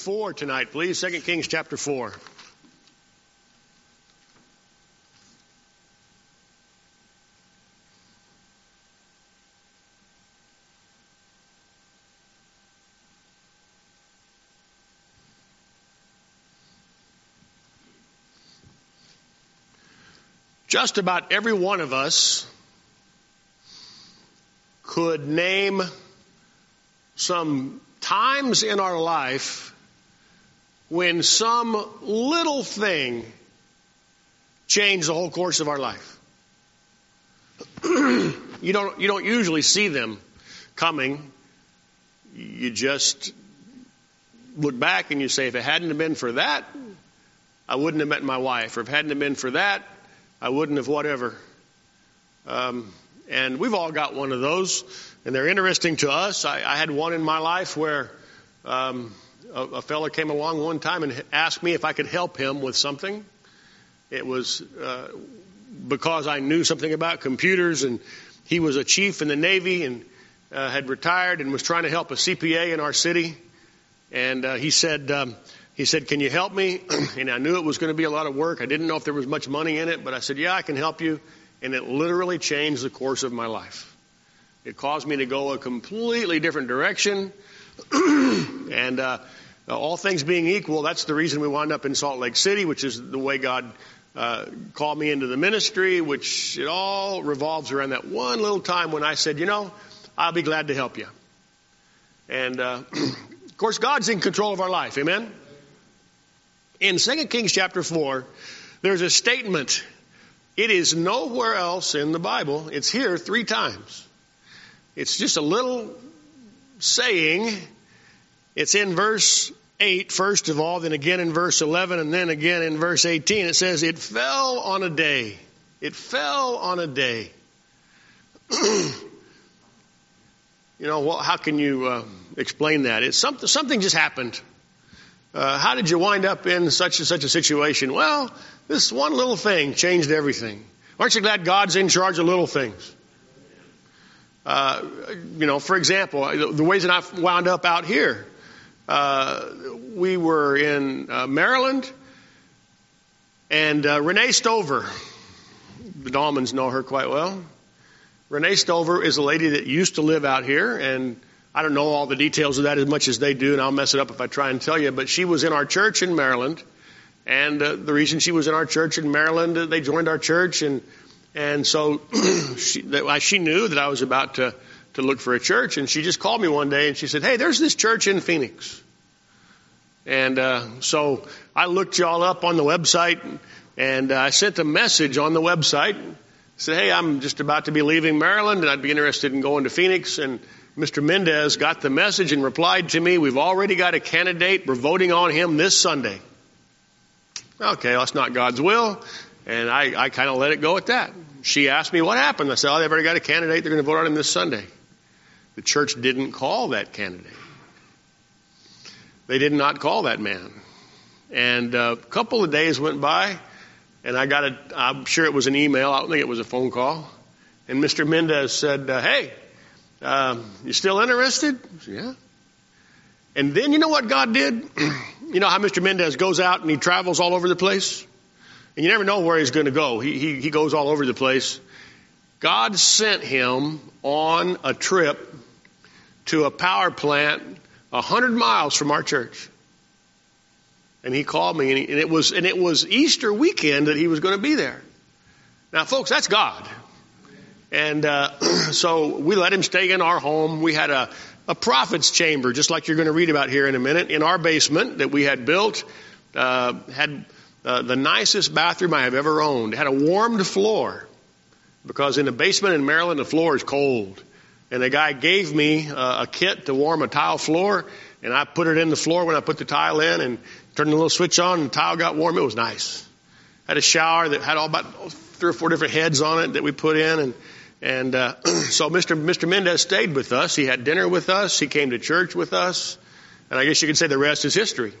4 tonight, please. 2 Kings chapter 4. Just about every one of us could name some times in our life when some little thing changed the whole course of our life. You don't usually see them coming. You just look back and you say, if it hadn't have been for that, I wouldn't have met my wife. Or if it hadn't have been for that, I wouldn't have whatever. And we've all got one of those, and they're interesting to us. I had one in my life where a fellow came along one time and asked me if I could help him with something. It was because I knew something about computers, and he was a chief in the Navy and had retired and was trying to help a CPA in our city. And he said, can you help me? And I knew it was going to be a lot of work. I didn't know if there was much money in it, but I said, yeah, I can help you. And it literally changed the course of my life. It caused me to go a completely different direction. And all things being equal, that's the reason we wound up in Salt Lake City, which is the way God called me into the ministry, which it all revolves around that one little time when I said, I'll be glad to help you. And, of course, God's in control of our life. Amen? In 2 Kings chapter 4, there's a statement. It is nowhere else in the Bible. It's here 3 times. It's just a little saying. It's in verse 8, first of all, then again in verse 11, and then again in verse 18. It says, it fell on a day. It fell on a day. How can you explain that? It's something just happened. How did you wind up in such and such a situation? Well, this one little thing changed everything. Aren't you glad God's in charge of little things? For example, the ways that I wound up out here. We were in Maryland, and Renee Stover, the Dahlmans know her quite well. Renee Stover is a lady that used to live out here, and I don't know all the details of that as much as they do, and I'll mess it up if I try and tell you, but she was in our church in Maryland, and the reason she was in our church in Maryland, they joined our church, and so she knew that I was about to look for a church, and she just called me one day, and she said, hey, there's this church in Phoenix. And so I looked y'all up on the website, and I sent a message on the website. I said, hey, I'm just about to be leaving Maryland, and I'd be interested in going to Phoenix. And Mr. Mendez got the message and replied to me, we've already got a candidate. We're voting on him this Sunday. Okay, that's not God's will. And I kind of let it go at that. She asked me what happened. I said, they've already got a candidate. They're going to vote on him this Sunday. The church didn't call that candidate. They did not call that man. And a couple of days went by, and I'm sure it was an email. I don't think it was a phone call. And Mr. Mendez said, hey, you still interested? I said, yeah. And then you know what God did? You know how Mr. Mendez goes out and he travels all over the place? And you never know where he's going to go. He goes all over the place. God sent him on a trip to a power plant 100 miles from our church. And he called me, and it was Easter weekend that he was going to be there. Now, folks, that's God. And so we let him stay in our home. We had a prophet's chamber, just like you're going to read about here in a minute, in our basement that we had built. Had the nicest bathroom I have ever owned. It had a warmed floor, because in the basement in Maryland, the floor is cold. And the guy gave me a kit to warm a tile floor, and I put it in the floor when I put the tile in and turned the little switch on, and the tile got warm. It was nice. Had a shower that had all about 3 or 4 different heads on it that we put in, and so Mr. Mendez stayed with us. He had dinner with us. He came to church with us, and I guess you could say the rest is history.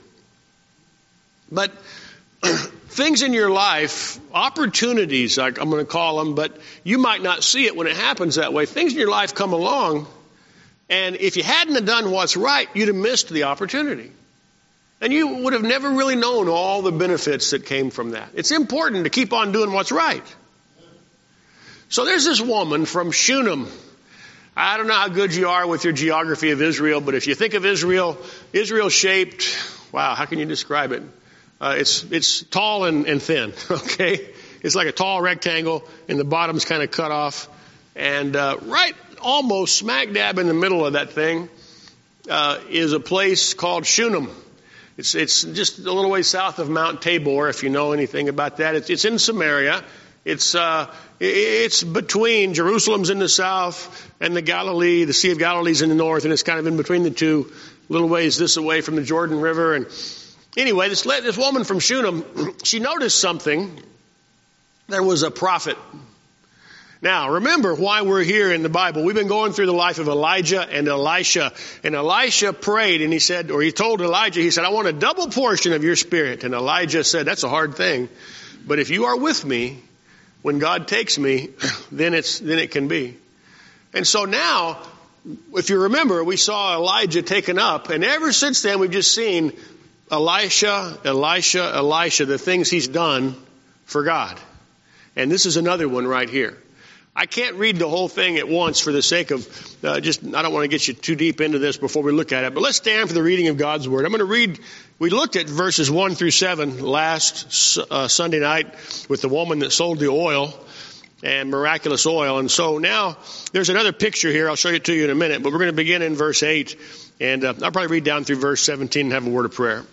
But things in your life, opportunities, I'm going to call them, but you might not see it when it happens that way. Things in your life come along, and if you hadn't have done what's right, you'd have missed the opportunity. And you would have never really known all the benefits that came from that. It's important to keep on doing what's right. So there's this woman from Shunem. I don't know how good you are with your geography of Israel, but if you think of Israel, Israel-shaped, wow, how can you describe it? It's tall and thin, okay? It's like a tall rectangle, and the bottom's kind of cut off. And right almost smack dab in the middle of that thing is a place called Shunem. It's just a little way south of Mount Tabor, if you know anything about that. It's in Samaria. It's between Jerusalem's in the south and the Galilee, the Sea of Galilee's in the north, and it's kind of in between the two, little ways this away from the Jordan River. And anyway, this woman from Shunem, she noticed something. There was a prophet. Now, remember why we're here in the Bible. We've been going through the life of Elijah and Elisha. And Elisha prayed and he told Elijah, he said, I want a double portion of your spirit. And Elijah said, that's a hard thing. But if you are with me, when God takes me, then it can be. And so now, if you remember, we saw Elijah taken up. And ever since then, we've just seen Elisha, the things he's done for God. And this is another one right here. I can't read the whole thing at once for the sake of I don't want to get you too deep into this before we look at it. But let's stand for the reading of God's Word. I'm going to read, we looked at verses 1 through 7 last Sunday night with the woman that sold the oil and miraculous oil. And so now there's another picture here. I'll show it to you in a minute. But we're going to begin in verse 8. And I'll probably read down through verse 17 and have a word of prayer.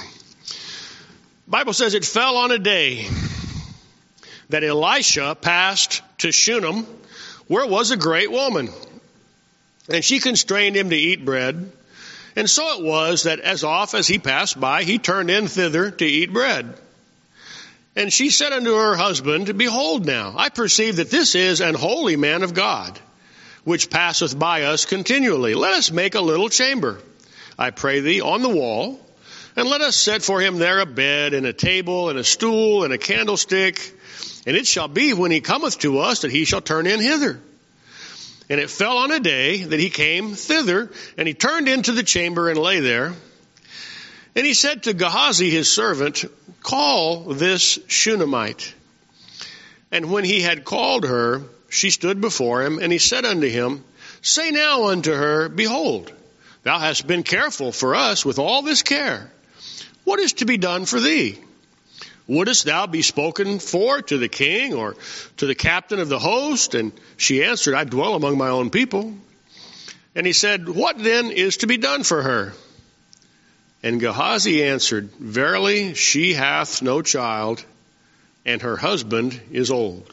Bible says, it fell on a day that Elisha passed to Shunem, where was a great woman. And she constrained him to eat bread. And so it was that as oft as he passed by, he turned in thither to eat bread. And she said unto her husband, Behold now, I perceive that this is an holy man of God, which passeth by us continually. Let us make a little chamber, I pray thee, on the wall, and let us set for him there a bed, and a table, and a stool, and a candlestick. And it shall be when he cometh to us that he shall turn in hither. And it fell on a day that he came thither, and he turned into the chamber and lay there. And he said to Gehazi his servant, Call this Shunammite. And when he had called her, she stood before him, and he said unto him, Say now unto her, Behold, thou hast been careful for us with all this care. What is to be done for thee? Wouldest thou be spoken for to the king or to the captain of the host? And she answered, I dwell among my own people. And he said, What then is to be done for her? And Gehazi answered, Verily, she hath no child, and her husband is old.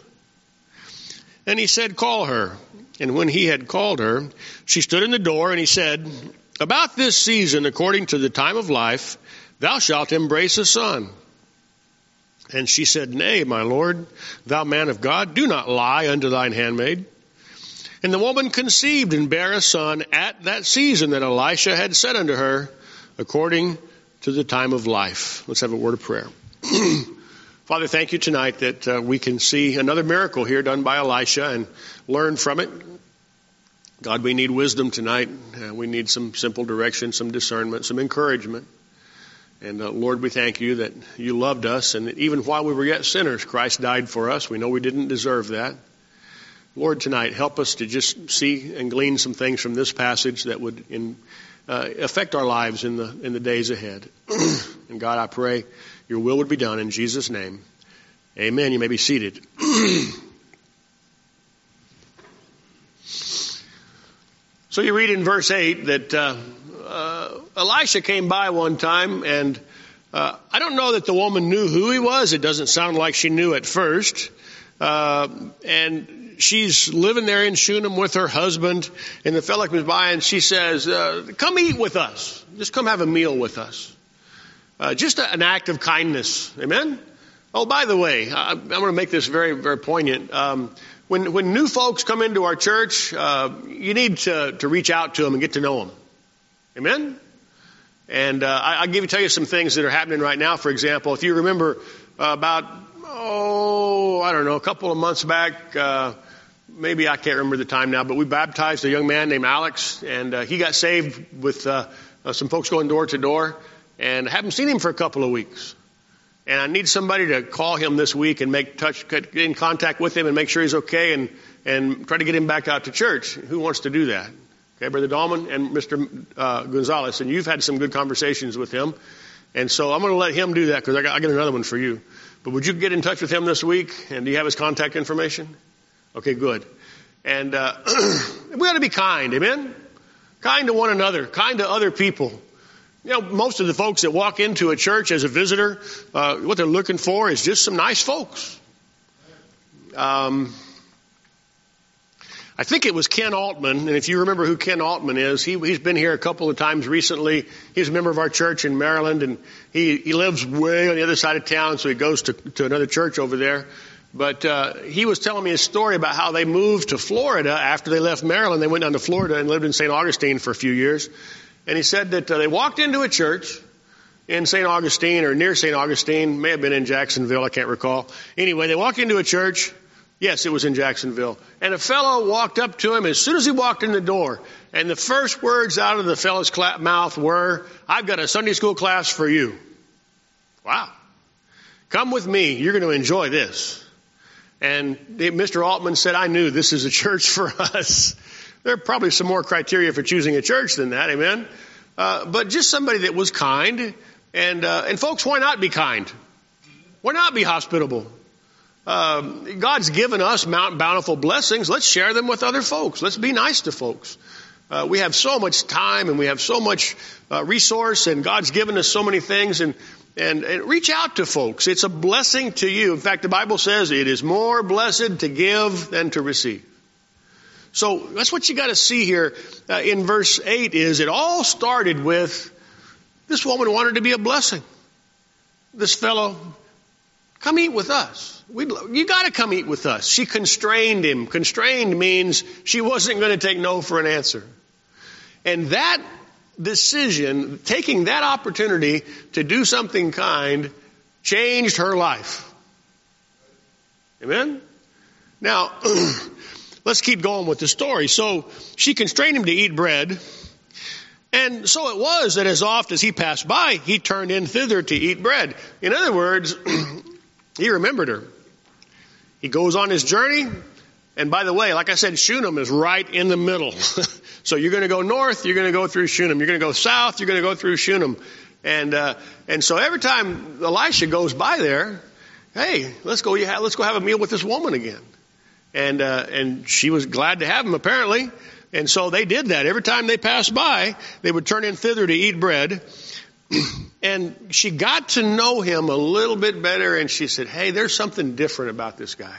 And he said, Call her. And when he had called her, she stood in the door, and he said, About this season, according to the time of life, thou shalt embrace a son. And she said, Nay, my Lord, thou man of God, do not lie unto thine handmaid. And the woman conceived and bare a son at that season that Elisha had said unto her, according to the time of life. Let's have a word of prayer. Father, thank you tonight that we can see another miracle here done by Elisha and learn from it. God, we need wisdom tonight. We need some simple direction, some discernment, some encouragement. And Lord, we thank you that you loved us, and that even while we were yet sinners, Christ died for us. We know we didn't deserve that. Lord, tonight, help us to just see and glean some things from this passage that would affect our lives in the days ahead. And God, I pray your will would be done in Jesus' name. Amen. You may be seated. So you read in verse 8 that Elisha came by one time, and I don't know that the woman knew who he was. It doesn't sound like she knew at first. And she's living there in Shunem with her husband, and the fellow comes by and she says, come eat with us. Just come have a meal with us. Just an act of kindness. Amen? Oh, by the way, I'm going to make this very, very poignant. When new folks come into our church, you need to reach out to them and get to know them. Amen? And I'll tell you some things that are happening right now. For example, if you remember about, a couple of months back, maybe I can't remember the time now, but we baptized a young man named Alex, and he got saved with some folks going door to door. and I haven't seen him for a couple of weeks. And I need somebody to call him this week and get in contact with him and make sure he's okay and try to get him back out to church. Who wants to do that? Okay, Brother Dahlman and Mr. Gonzalez, and you've had some good conversations with him. And so I'm going to let him do that because I got another one for you. But would you get in touch with him this week? And do you have his contact information? Okay, good. And we ought to be kind, amen? Kind to one another, kind to other people. You know, most of the folks that walk into a church as a visitor, what they're looking for is just some nice folks. I think it was Ken Altman, and if you remember who Ken Altman is, he's been here a couple of times recently. He's a member of our church in Maryland, and he lives way on the other side of town, so he goes to another church over there. But he was telling me a story about how they moved to Florida after they left Maryland. They went down to Florida and lived in St. Augustine for a few years. And he said that they walked into a church in St. Augustine or near St. Augustine, may have been in Jacksonville, I can't recall. Anyway, they walked into a church. Yes, it was in Jacksonville. And a fellow walked up to him as soon as he walked in the door. And the first words out of the fellow's mouth were, "I've got a Sunday school class for you." Wow. Come with me. You're going to enjoy this. And Mr. Altman said, "I knew this is a church for us." There are probably some more criteria for choosing a church than that. Amen. But just somebody that was kind. And folks, why not be kind? Why not be hospitable? God's given us bountiful blessings. Let's share them with other folks. Let's be nice to folks. We have so much time and we have so much resource, and God's given us so many things, and reach out to folks. It's a blessing to you. In fact, the Bible says it is more blessed to give than to receive. So that's what you got to see here in verse 8 is it all started with this woman wanted to be a blessing. This fellow, come eat with us. You got to come eat with us. She constrained him. Constrained means she wasn't going to take no for an answer. And that decision, taking that opportunity to do something kind, changed her life. Amen? Now, let's keep going with the story. So she constrained him to eat bread. And so it was that as oft as he passed by, he turned in thither to eat bread. In other words, he remembered her. He goes on his journey. And by the way, like I said, Shunem is right in the middle. So you're going to go north, you're going to go through Shunem. You're going to go south, you're going to go through Shunem. And so every time Elisha goes by there, hey, let's go have a meal with this woman again. And she was glad to have him, apparently. And so they did that. Every time they passed by, they would turn in thither to eat bread. And she got to know him a little bit better, and she said, hey, there's something different about this guy.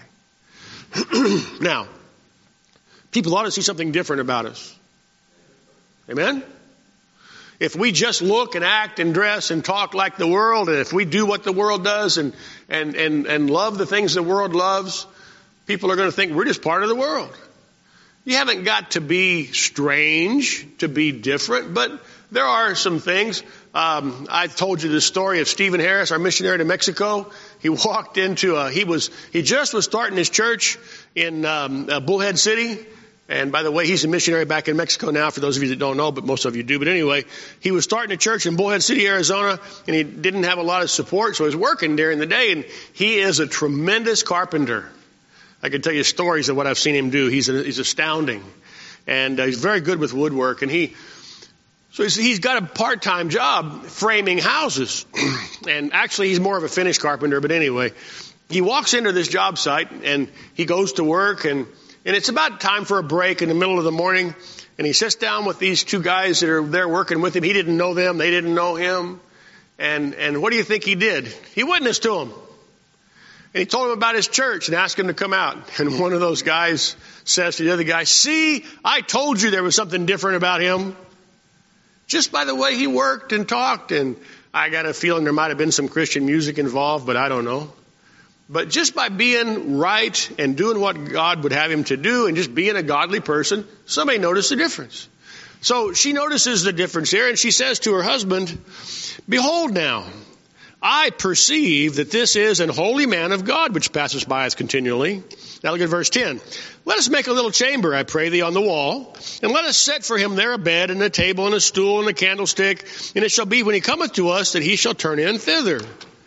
Now, people ought to see something different about us. Amen? If we just look and act and dress and talk like the world, and if we do what the world does and love the things the world loves, people are going to think we're just part of the world. You haven't got to be strange to be different, but there are some things. I told you the story of Stephen Harris, our missionary to Mexico. He walked into he just was starting his church in Bullhead City. And by the way, he's a missionary back in Mexico now, for those of you that don't know, but most of you do. But anyway, he was starting a church in Bullhead City, Arizona, and he didn't have a lot of support, so he was working during the day, and he is a tremendous carpenter. I can tell you stories of what I've seen him do. He's astounding. And he's very good with woodwork. And he's got a part-time job framing houses. And actually, he's more of a finish carpenter. But anyway, he walks into this job site and he goes to work. And it's about time for a break in the middle of the morning. And he sits down with these two guys that are there working with him. He didn't know them. They didn't know him. And what do you think he did? He witnessed to them. And he told him about his church and asked him to come out. And one of those guys says to the other guy, see, I told you there was something different about him. Just by the way he worked and talked. And I got a feeling there might have been some Christian music involved, but I don't know. But just by being right and doing what God would have him to do and just being a godly person, somebody noticed the difference. So she notices the difference here, and she says to her husband, behold now, I perceive that this is an holy man of God, which passes by us continually. Now look at verse 10. Let us make a little chamber, I pray thee, on the wall, and let us set for him there a bed, and a table, and a stool, and a candlestick. And it shall be, when he cometh to us, that he shall turn in thither.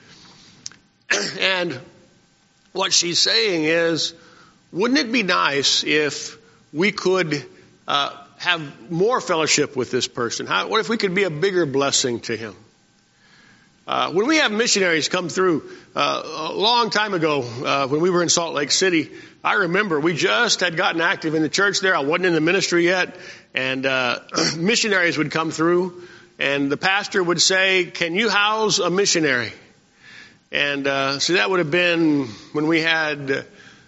And what she's saying is, wouldn't it be nice if we could have more fellowship with this person? What if we could be a bigger blessing to him? When we have missionaries come through, a long time ago, when we were in Salt Lake City, I remember we just had gotten active in the church there. I wasn't in the ministry yet. And missionaries would come through, and the pastor would say, can you house a missionary? And so that would have been when we had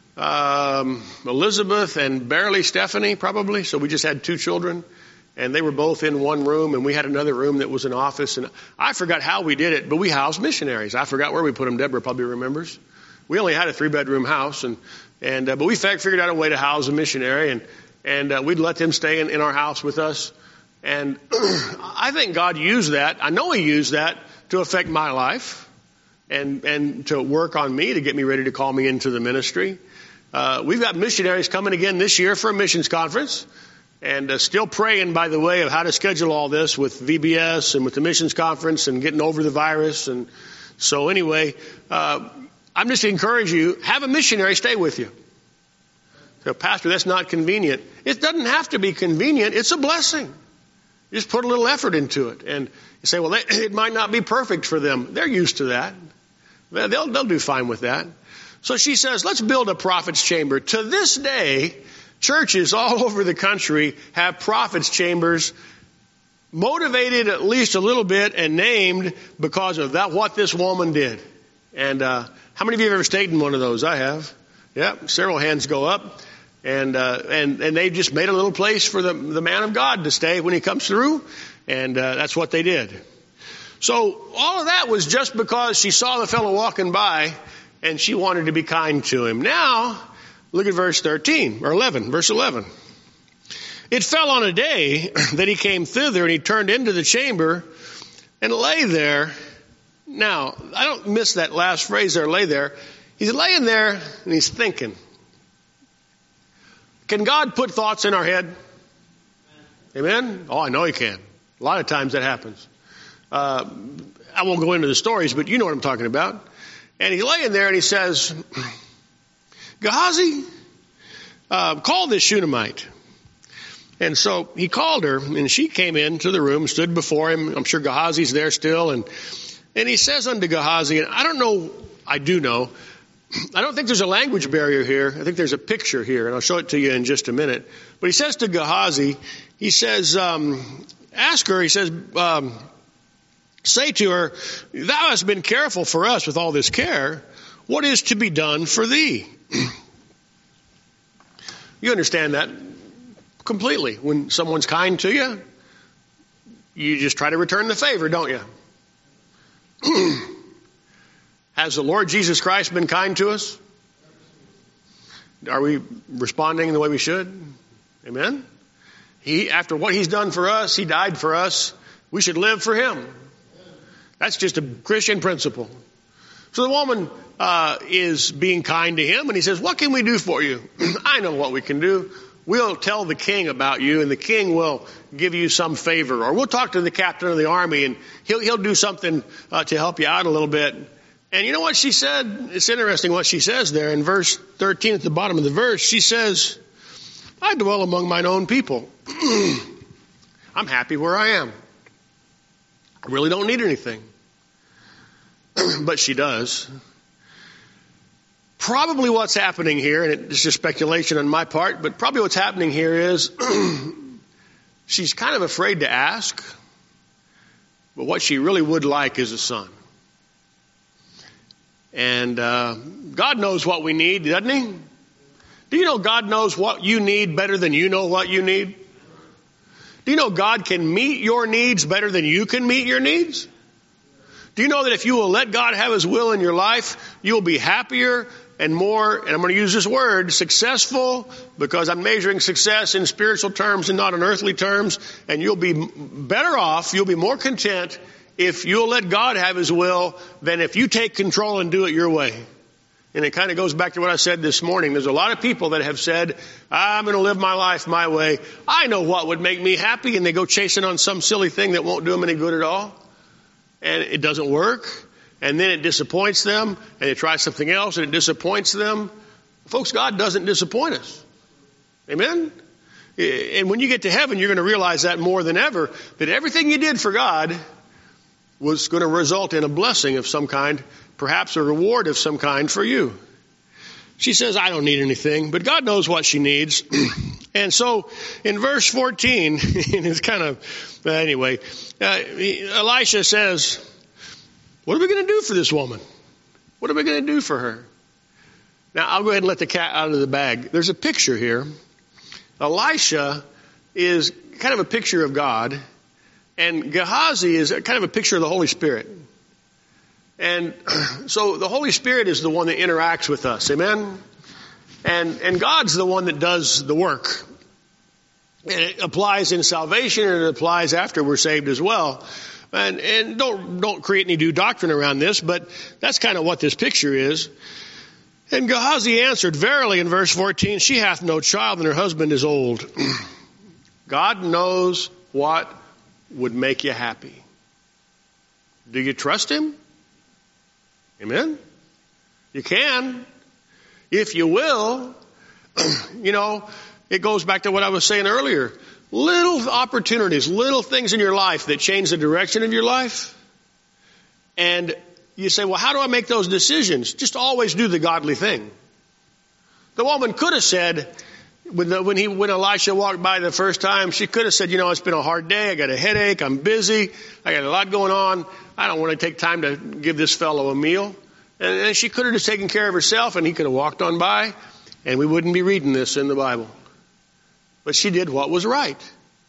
Elizabeth and barely Stephanie, probably. So we just had 2 children. And they were both in one room, and we had another room that was an office. And I forgot how we did it, but we housed missionaries. I forgot where we put them. Deborah probably remembers. We only had a 3-bedroom house, but we figured out a way to house a missionary, and we'd let them stay in our house with us. And I think God used that. I know He used that to affect my life and to work on me, to get me ready to call me into the ministry. We've got missionaries coming again this year for a missions conference. And still praying, by the way, of how to schedule all this with VBS and with the missions conference and getting over the virus. And so anyway, I'm just encourage you, have a missionary stay with you. So, Pastor, that's not convenient. It doesn't have to be convenient. It's a blessing. You just put a little effort into it. And you say, well, it might not be perfect for them. They're used to that. They'll do fine with that. So she says, let's build a prophet's chamber. To this day, churches all over the country have prophets' chambers, motivated at least a little bit and named because of what this woman did. And how many of you have ever stayed in one of those? I have. Yeah, several hands go up. And they just made a little place for the man of God to stay when he comes through. And that's what they did. So all of that was just because she saw the fellow walking by and she wanted to be kind to him. Now, look at verse 13, or 11, verse 11. It fell on a day that he came thither, and he turned into the chamber and lay there. Now, I don't miss that last phrase there, lay there. He's laying there and he's thinking. Can God put thoughts in our head? Amen? Oh, I know He can. A lot of times that happens. I won't go into the stories, but you know what I'm talking about. And he's laying there and he says, Gehazi, call this Shunammite. And so he called her, and she came into the room, stood before him. I'm sure Gehazi's there still. And he says unto Gehazi, and I don't think there's a language barrier here. I think there's a picture here, and I'll show it to you in just a minute. But he says to Gehazi, he says, ask her, he says, say to her, thou hast been careful for us with all this care. What is to be done for thee? You understand that completely. When someone's kind to you, you just try to return the favor, don't you? Has the Lord Jesus Christ been kind to us? Are we responding the way we should? Amen? After what He's done for us, He died for us. We should live for Him. That's just a Christian principle. So the woman is being kind to him, and he says, what can we do for you? I know what we can do. We'll tell the king about you, and the king will give you some favor. Or we'll talk to the captain of the army, and he'll do something to help you out a little bit. And you know what she said? It's interesting what she says there in verse 13 at the bottom of the verse. She says, I dwell among mine own people. I'm happy where I am. I really don't need anything. But she does. Probably what's happening here, and it's just speculation on my part, but probably what's happening here is she's kind of afraid to ask, but what she really would like is a son. And God knows what we need, doesn't He? Do you know God knows what you need better than you know what you need? Do you know God can meet your needs better than you can meet your needs? Do you know that if you will let God have His will in your life, you'll be happier and more, and I'm going to use this word, successful, because I'm measuring success in spiritual terms and not in earthly terms, and you'll be better off, you'll be more content if you'll let God have his will than if you take control and do it your way. And it kind of goes back to what I said this morning. There's a lot of people that have said, I'm going to live my life my way. I know what would make me happy. And they go chasing on some silly thing that won't do them any good at all. And it doesn't work. And then it disappoints them. And they try something else and it disappoints them. Folks, God doesn't disappoint us. Amen? And when you get to heaven, you're going to realize that more than ever, that everything you did for God was going to result in a blessing of some kind, perhaps a reward of some kind for you. She says, I don't need anything, but God knows what she needs. And so in verse 14, and it's kind of, anyway, Elisha says, what are we going to do for this woman? What are we going to do for her? Now, I'll go ahead and let the cat out of the bag. There's a picture here. Elisha is kind of a picture of God, and Gehazi is kind of a picture of the Holy Spirit. And so the Holy Spirit is the one that interacts with us. Amen? And God's the one that does the work. And it applies in salvation and it applies after we're saved as well. And don't create any new doctrine around this, but that's kind of what this picture is. And Gehazi answered, verily, in verse 14, she hath no child and her husband is old. God knows what would make you happy. Do you trust him? Amen? You can. If you will. You know, it goes back to what I was saying earlier. Little opportunities, little things in your life that change the direction of your life. And you say, well, how do I make those decisions? Just always do the godly thing. The woman could have said, when Elisha walked by the first time, she could have said, it's been a hard day. I got a headache. I'm busy. I got a lot going on. I don't want to take time to give this fellow a meal. And she could have just taken care of herself and he could have walked on by and we wouldn't be reading this in the Bible. But she did what was right.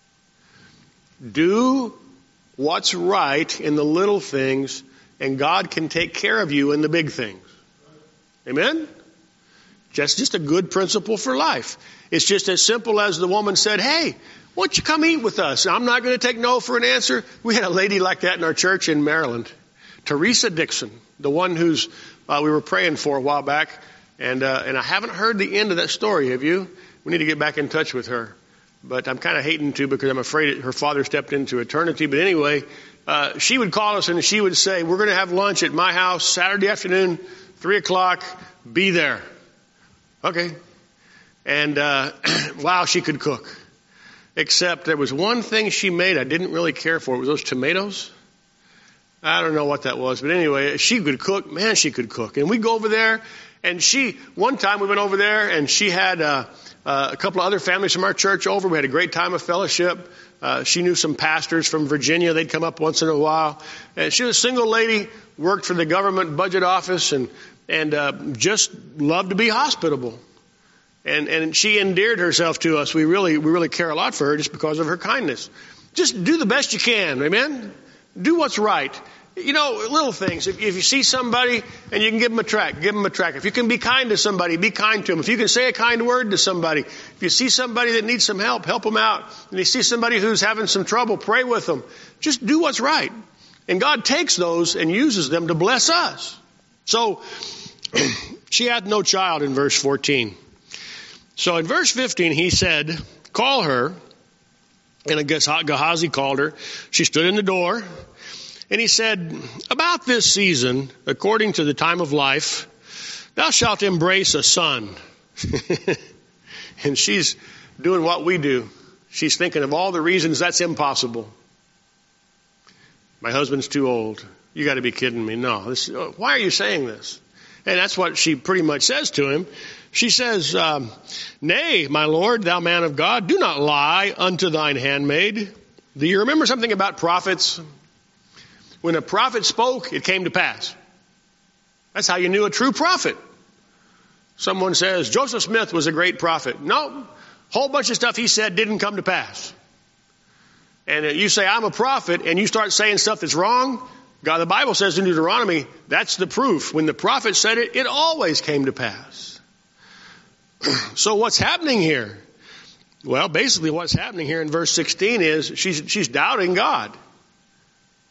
Do what's right in the little things and God can take care of you in the big things. Amen? Just a good principle for life. It's just as simple as the woman said, hey, why don't you come eat with us? I'm not going to take no for an answer. We had a lady like that in our church in Maryland. Teresa Dixon, the one who's we were praying for a while back. And I haven't heard the end of that story, have you? We need to get back in touch with her. But I'm kind of hating to because I'm afraid her father stepped into eternity. But anyway, she would call us and she would say, we're going to have lunch at my house Saturday afternoon, 3:00. Be there. Okay. And wow, she could cook. Except there was one thing she made I didn't really care for. It was those tomatoes. I don't know what that was. But anyway, she could cook. Man, she could cook. And we'd go over there. And one time we went over there and she had a couple of other families from our church over. We had a great time of fellowship. She knew some pastors from Virginia. They'd come up once in a while. And she was a single lady, worked for the government budget office and just loved to be hospitable. And she endeared herself to us. We really care a lot for her just because of her kindness. Just do the best you can. Amen? Do what's right. Little things. If you see somebody and you can give them a tract, give them a tract. If you can be kind to somebody, be kind to them. If you can say a kind word to somebody, if you see somebody that needs some help them out. And you see somebody who's having some trouble, pray with them. Just do what's right. And God takes those and uses them to bless us. So, she had no child in verse 14. So in verse 15, he said, call her. And Gehazi called her. She stood in the door. And he said, about this season, according to the time of life, thou shalt embrace a son. And she's doing what we do. She's thinking of all the reasons that's impossible. My husband's too old. You got to be kidding me. No. Why are you saying this? And that's what she pretty much says to him. She says, nay, my Lord, thou man of God, do not lie unto thine handmaid. Do you remember something about prophets? When a prophet spoke, it came to pass. That's how you knew a true prophet. Someone says, Joseph Smith was a great prophet. No, whole bunch of stuff he said didn't come to pass. And you say, I'm a prophet, and you start saying stuff that's wrong. God, the Bible says in Deuteronomy, that's the proof. When the prophet said it, it always came to pass. So what's happening here? Well, basically what's happening here in verse 16 is she's doubting God.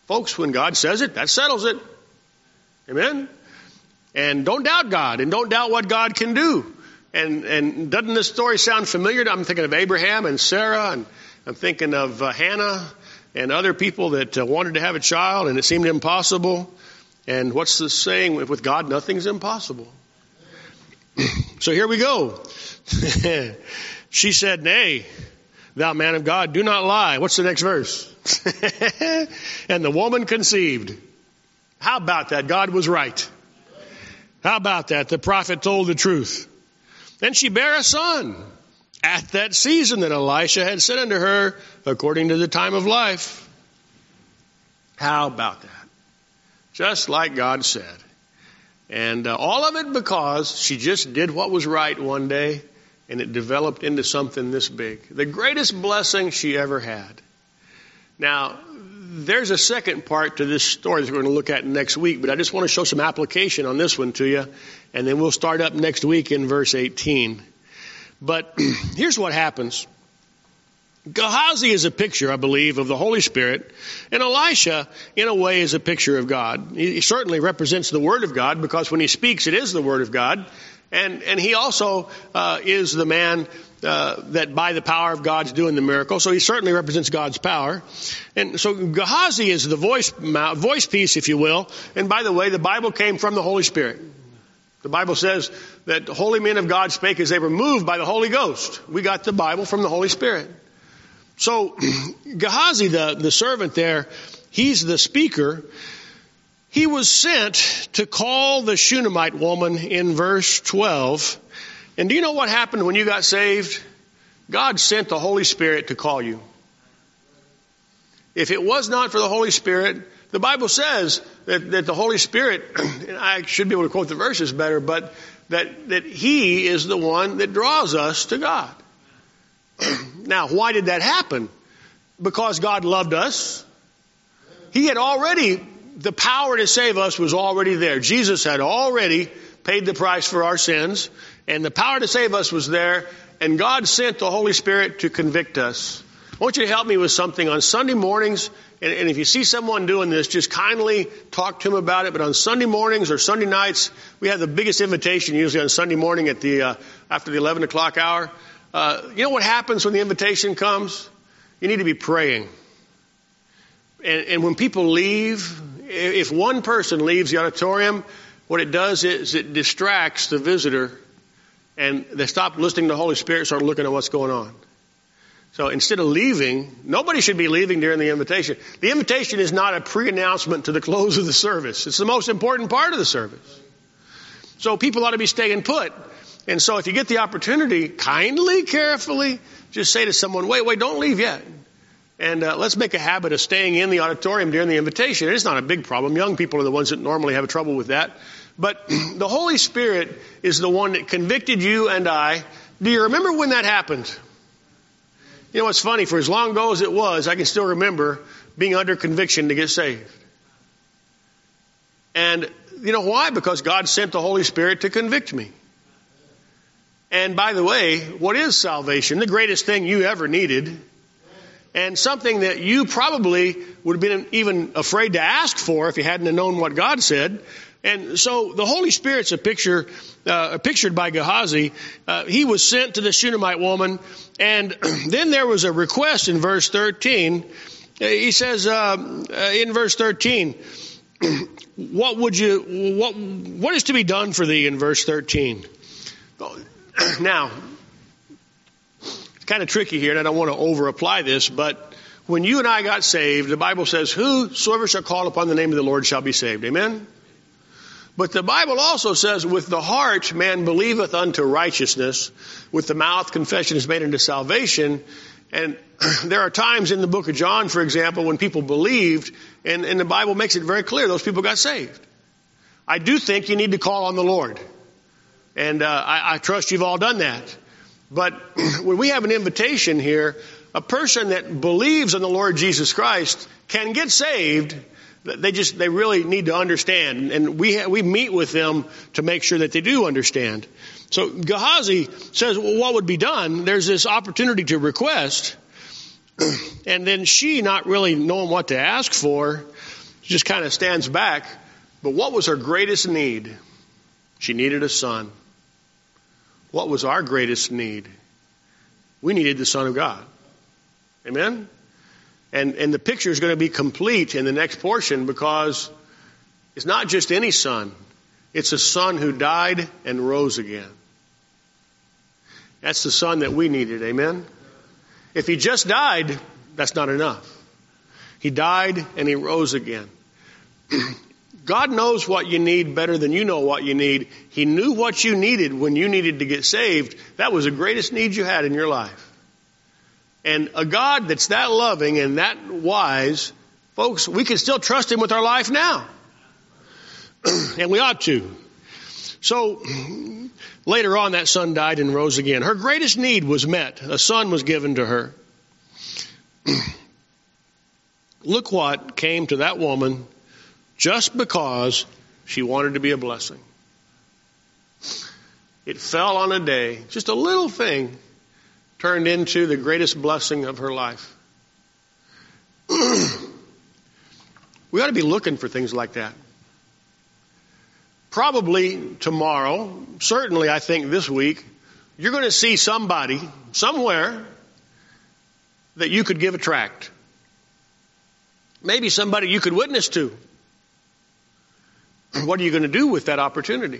Folks, when God says it, that settles it. Amen? And don't doubt God, and don't doubt what God can do. And doesn't this story sound familiar? I'm thinking of Abraham and Sarah, and I'm thinking of Hannah and other people that wanted to have a child, and it seemed impossible. And what's the saying? With God, nothing's impossible. So here we go. She said, "Nay, thou man of God, do not lie." What's the next verse? And the woman conceived. How about that? God was right. How about that? The prophet told the truth. And she bare a son at that season that Elisha had said unto her, according to the time of life. How about that? Just like God said. And all of it because she just did what was right one day, and it developed into something this big. The greatest blessing she ever had. Now, there's a second part to this story that we're going to look at next week, but I just want to show some application on this one to you, and then we'll start up next week in verse 18. But here's what happens. Gehazi is a picture, I believe, of the Holy Spirit, and Elisha, in a way, is a picture of God. He certainly represents the Word of God, because when he speaks, it is the Word of God. And he also is the man that by the power of God's doing the miracle. So he certainly represents God's power. And so Gehazi is the voice piece, if you will. And by the way, the Bible came from the Holy Spirit. The Bible says that the holy men of God spake as they were moved by the Holy Ghost. We got the Bible from the Holy Spirit. So Gehazi, the servant there, he's the speaker. He was sent to call the Shunammite woman in verse 12. And do you know what happened when you got saved? God sent the Holy Spirit to call you. If it was not for the Holy Spirit, the Bible says that the Holy Spirit, and I should be able to quote the verses better, but that He is the one that draws us to God. Now, why did that happen? Because God loved us. He had already, the power to save us was already there. Jesus had already paid the price for our sins, and the power to save us was there, and God sent the Holy Spirit to convict us. I want you to help me with something. On Sunday mornings, and if you see someone doing this, just kindly talk to them about it. But on Sunday mornings or Sunday nights, we have the biggest invitation usually on Sunday morning at the after the 11 o'clock hour. You know what happens when the invitation comes? You need to be praying. And when people leave, if one person leaves the auditorium, what it does is it distracts the visitor, and they stop listening to the Holy Spirit, start looking at what's going on. So instead of leaving, nobody should be leaving during the invitation. The invitation is not a pre-announcement to the close of the service. It's the most important part of the service. So people ought to be staying put. And so if you get the opportunity, kindly, carefully, just say to someone, wait, don't leave yet. And let's make a habit of staying in the auditorium during the invitation. It's not a big problem. Young people are the ones that normally have trouble with that. But the Holy Spirit is the one that convicted you and I. Do you remember when that happened? You know what's funny? For as long ago as it was, I can still remember being under conviction to get saved. And you know why? Because God sent the Holy Spirit to convict me. And by the way, what is salvation? The greatest thing you ever needed. And something that you probably would have been even afraid to ask for if you hadn't known what God said. And so the Holy Spirit's pictured by Gehazi. He was sent to the Shunammite woman. And then there was a request in verse 13. He says in verse 13, what is to be done for thee in verse 13? Now, it's kind of tricky here, and I don't want to over-apply this, but when you and I got saved, the Bible says, whosoever shall call upon the name of the Lord shall be saved. Amen? But the Bible also says, with the heart man believeth unto righteousness, with the mouth confession is made unto salvation. And there are times in the book of John, for example, when people believed, and the Bible makes it very clear, those people got saved. I do think you need to call on the Lord. And I trust you've all done that. But when we have an invitation here, a person that believes in the Lord Jesus Christ can get saved. They really need to understand. And we meet with them to make sure that they do understand. So Gehazi says, well, what would be done? There's this opportunity to request. And then she, not really knowing what to ask for, She just kind of stands back. But what was her greatest need? She needed a son. What was our greatest need? We needed the Son of God. Amen? And the picture is going to be complete in the next portion, because it's not just any son. It's a son who died and rose again. That's the son that we needed. Amen? If he just died, that's not enough. He died and he rose again. God knows what you need better than you know what you need. He knew what you needed when you needed to get saved. That was the greatest need you had in your life. And a God that's that loving and that wise, folks, we can still trust him with our life now. And we ought to. So later on, that son died and rose again. Her greatest need was met. A son was given to her. Look what came to that woman just because she wanted to be a blessing. It fell on a day, just a little thing, turned into the greatest blessing of her life. We ought to be looking for things like that. Probably tomorrow, certainly I think this week, you're going to see somebody, somewhere, that you could give a tract. Maybe somebody you could witness to. What are you going to do with that opportunity?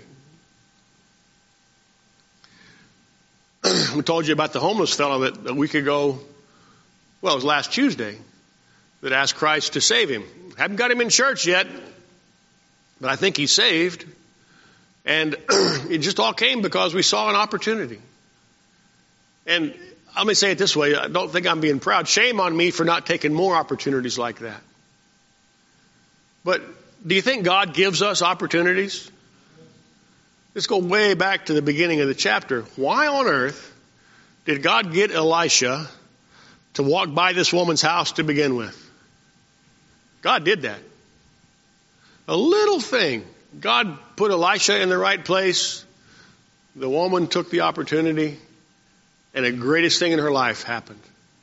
We told you about the homeless fellow that a week ago, well, it was last Tuesday, that asked Christ to save him. Haven't got him in church yet, but I think he's saved. And it just all came because we saw an opportunity. And let me say it this way. I don't think I'm being proud. Shame on me for not taking more opportunities like that. But do you think God gives us opportunities? Let's go way back to the beginning of the chapter. Why on earth did God get Elisha to walk by this woman's house to begin with? God did that. A little thing. God put Elisha in the right place. The woman took the opportunity, and the greatest thing in her life happened.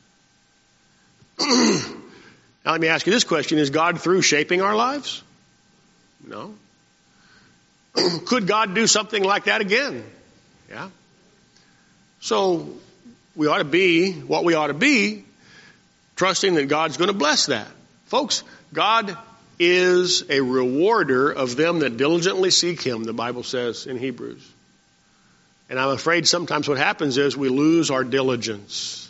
Now let me ask you this question. Is God through shaping our lives? No. Could God do something like that again? Yeah. So we ought to be what we ought to be, trusting that God's going to bless that. Folks, God is a rewarder of them that diligently seek him, the Bible says in Hebrews. And I'm afraid sometimes what happens is we lose our diligence.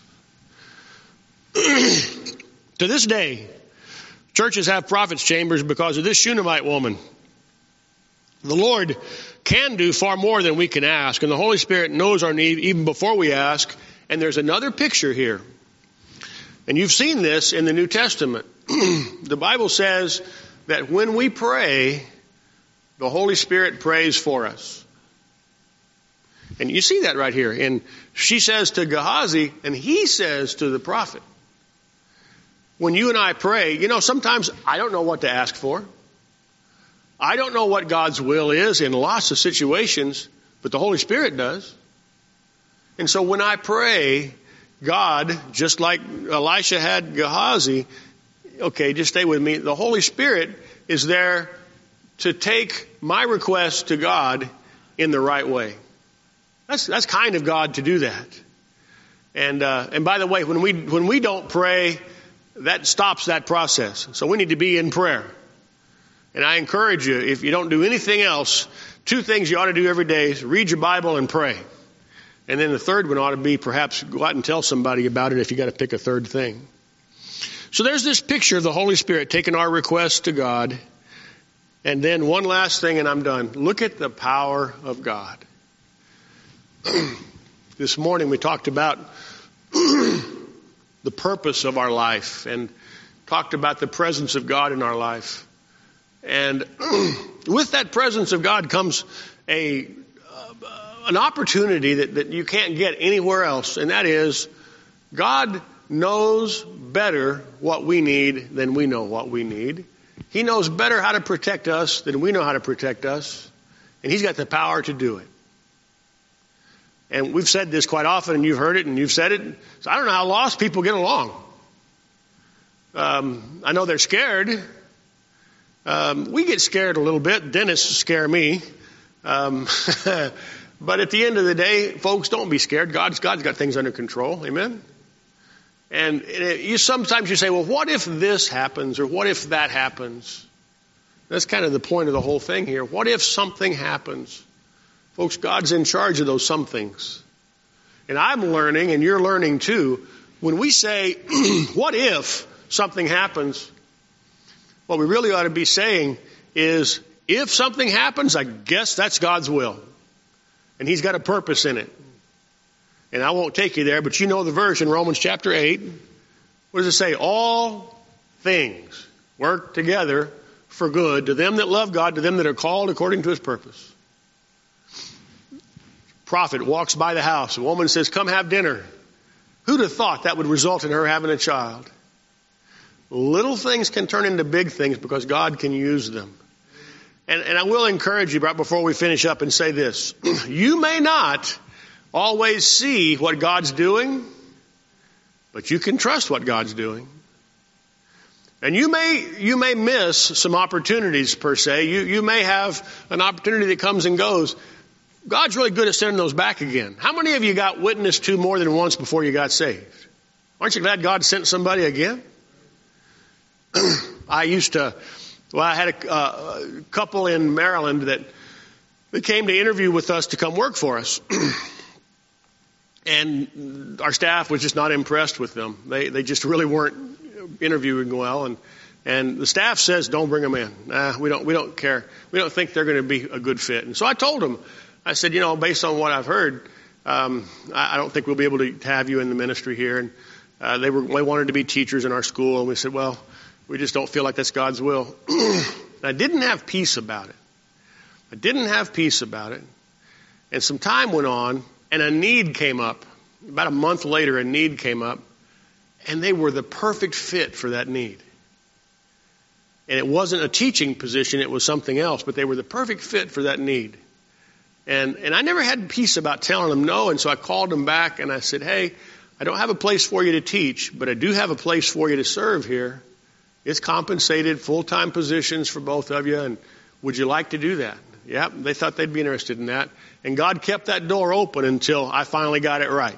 To this day, churches have prophets' chambers because of this Shunammite woman. The Lord can do far more than we can ask, and the Holy Spirit knows our need even before we ask. And there's another picture here. And you've seen this in the New Testament. The Bible says that when we pray, the Holy Spirit prays for us. And you see that right here. And she says to Gehazi, and he says to the prophet, when you and I pray, you know, sometimes I don't know what to ask for. I don't know what God's will is in lots of situations, but the Holy Spirit does. And so when I pray, God, just like Elisha had Gehazi, okay, just stay with me. The Holy Spirit is there to take my request to God in the right way. That's kind of God to do that. And by the way, when we don't pray, that stops that process. So we need to be in prayer. And I encourage you, if you don't do anything else, 2 things you ought to do every day is read your Bible and pray. And then the third one ought to be perhaps go out and tell somebody about it if you got to pick a third thing. So there's this picture of the Holy Spirit taking our requests to God. And then one last thing and I'm done. Look at the power of God. This morning we talked about the purpose of our life and talked about the presence of God in our life. And with that presence of God comes an opportunity that you can't get anywhere else. And that is, God knows better what we need than we know what we need. He knows better how to protect us than we know how to protect us. And he's got the power to do it. And we've said this quite often, and you've heard it, and you've said it. So I don't know how lost people get along. I know they're scared. We get scared a little bit. Dentists scare me. But at the end of the day, folks, don't be scared. God's got things under control. Amen? And sometimes you say, well, what if this happens or what if that happens? That's kind of the point of the whole thing here. What if something happens? Folks, God's in charge of those some things. And I'm learning, and you're learning too, when we say, what if something happens? What we really ought to be saying is, if something happens, I guess that's God's will. And He's got a purpose in it. And I won't take you there, but you know the verse in Romans chapter 8. What does it say? All things work together for good to them that love God, to them that are called according to His purpose. Prophet walks by the house. A woman says, come have dinner. Who'd have thought that would result in her having a child? Little things can turn into big things because God can use them. And I will encourage you right before we finish up and say this. You may not always see what God's doing, but you can trust what God's doing. And you may miss some opportunities per se. You may have an opportunity that comes and goes. God's really good at sending those back again. How many of you got witnessed to more than once before you got saved? Aren't you glad God sent somebody again? I had a couple in Maryland that came to interview with us to come work for us. And our staff was just not impressed with them. They just really weren't interviewing well. And the staff says, don't bring them in. We don't care. We don't think they're going to be a good fit. And so I told them, I said, based on what I've heard, I don't think we'll be able to have you in the ministry here. And they wanted to be teachers in our school. And we said, well, we just don't feel like that's God's will. I didn't have peace about it. And some time went on, and a need came up. About a month later, a need came up, and they were the perfect fit for that need. And it wasn't a teaching position, it was something else, but they were the perfect fit for that need. And I never had peace about telling them no, and so I called them back, and I said, hey, I don't have a place for you to teach, but I do have a place for you to serve here. It's compensated, full-time positions for both of you, and would you like to do that? Yeah, they thought they'd be interested in that. And God kept that door open until I finally got it right.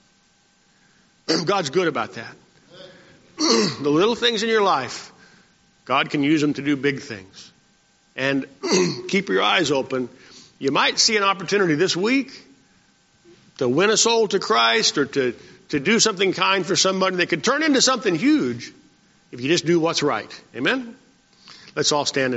God's good about that. The little things in your life, God can use them to do big things. And keep your eyes open. You might see an opportunity this week to win a soul to Christ or to do something kind for somebody that could turn into something huge if you just do what's right. Amen? Let's all stand.